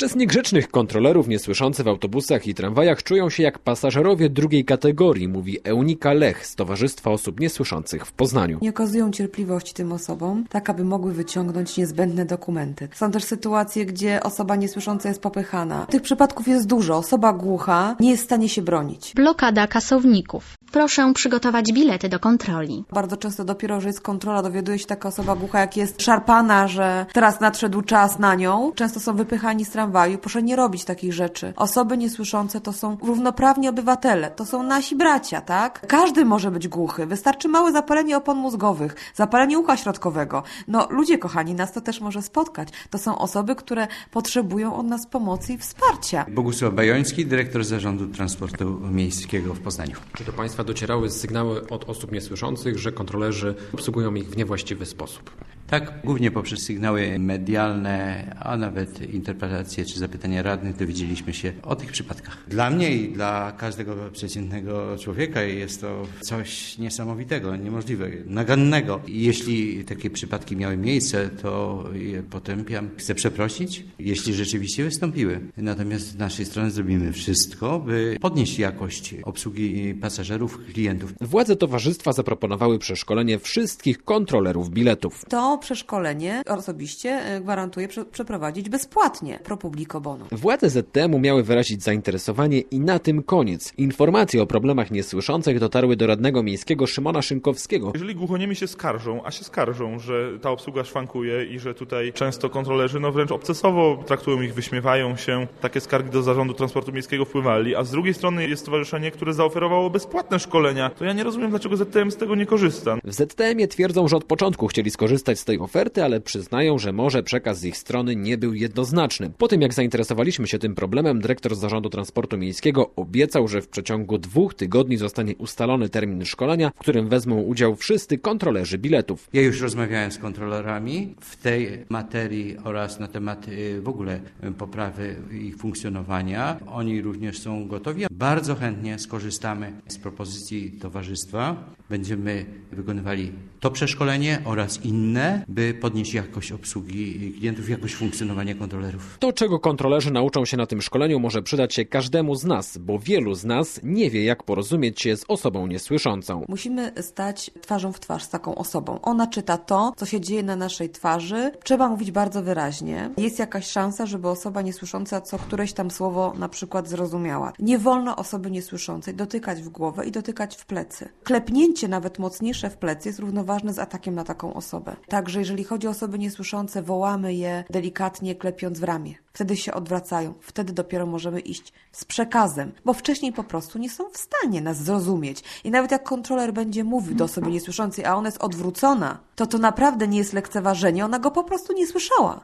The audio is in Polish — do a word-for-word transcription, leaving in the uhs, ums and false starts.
Przez niegrzecznych kontrolerów niesłyszący w autobusach i tramwajach czują się jak pasażerowie drugiej kategorii, mówi Eunika Lech z Towarzystwa Osób Niesłyszących w Poznaniu. Nie okazują cierpliwości tym osobom, tak aby mogły wyciągnąć niezbędne dokumenty. Są też sytuacje, gdzie osoba niesłysząca jest popychana. Tych przypadków jest dużo. Osoba głucha nie jest w stanie się bronić. Blokada kasowników. Proszę przygotować bilety do kontroli. Bardzo często dopiero, że jest kontrola, dowiaduje się taka osoba głucha, jak jest szarpana, że teraz nadszedł czas na nią. Często są wypychani z tramwaju. Proszę nie robić takich rzeczy. Osoby niesłyszące to są równoprawni obywatele. To są nasi bracia, tak? Każdy może być głuchy. Wystarczy małe zapalenie opon mózgowych, zapalenie ucha środkowego. No, ludzie kochani, nas to też może spotkać. To są osoby, które potrzebują od nas pomocy i wsparcia. Bogusław Bajoński, dyrektor Zarządu Transportu Miejskiego w Poznaniu. Czy do Państwa docierały sygnały od osób niesłyszących, że kontrolerzy obsługują ich w niewłaściwy sposób? Tak, głównie poprzez sygnały medialne, a nawet interpretacje czy zapytania radnych dowiedzieliśmy się o tych przypadkach. Dla mnie i dla każdego przeciętnego człowieka jest to coś niesamowitego, niemożliwego, nagannego. Jeśli takie przypadki miały miejsce, to je potępiam. Chcę przeprosić, jeśli rzeczywiście wystąpiły. Natomiast z naszej strony zrobimy wszystko, by podnieść jakość obsługi pasażerów, klientów. Władze towarzystwa zaproponowały przeszkolenie wszystkich kontrolerów biletów. To przeszkolenie osobiście gwarantuję prze- przeprowadzić bezpłatnie pro publico bono. Władze Z T M-u miały wyrazić zainteresowanie i na tym koniec. Informacje o problemach niesłyszących dotarły do radnego miejskiego Szymona Szynkowskiego. Jeżeli głuchoniemi się skarżą, a się skarżą, że ta obsługa szwankuje i że tutaj często kontrolerzy no wręcz obcesowo traktują ich, wyśmiewają się, takie skargi do Zarządu Transportu Miejskiego wpływali, a z drugiej strony jest stowarzyszenie, które zaoferowało bezpłatne szkolenia, to ja nie rozumiem, dlaczego Z T M z tego nie korzysta. W Z T M-ie twierdzą, że od początku chcieli skorzystać z tej oferty, ale przyznają, że może przekaz z ich strony nie był jednoznaczny. Po tym jak zainteresowaliśmy się tym problemem, dyrektor Zarządu Transportu Miejskiego obiecał, że w przeciągu dwóch tygodni zostanie ustalony termin szkolenia, w którym wezmą udział wszyscy kontrolerzy biletów. Ja już rozmawiałem z kontrolerami w tej materii oraz na temat w ogóle poprawy ich funkcjonowania. Oni również są gotowi. Bardzo chętnie skorzystamy z propozycji towarzystwa. Będziemy wykonywali to przeszkolenie oraz inne, by podnieść jakość obsługi klientów, jakość funkcjonowania kontrolerów. To, czego kontrolerzy nauczą się na tym szkoleniu, może przydać się każdemu z nas, bo wielu z nas nie wie, jak porozumieć się z osobą niesłyszącą. Musimy stać twarzą w twarz z taką osobą. Ona czyta to, co się dzieje na naszej twarzy. Trzeba mówić bardzo wyraźnie. Jest jakaś szansa, żeby osoba niesłysząca co któreś tam słowo na przykład zrozumiała. Nie wolno osoby niesłyszącej dotykać w głowę i dotykać w plecy. Klepnięcie nawet mocniejsze w plecy jest równoważne z atakiem na taką osobę. Także jeżeli chodzi o osoby niesłyszące, wołamy je delikatnie, klepiąc w ramię. Wtedy się odwracają. Wtedy dopiero możemy iść z przekazem, bo wcześniej po prostu nie są w stanie nas zrozumieć. I nawet jak kontroler będzie mówił do osoby niesłyszącej, a ona jest odwrócona, to to naprawdę nie jest lekceważenie, ona go po prostu nie słyszała.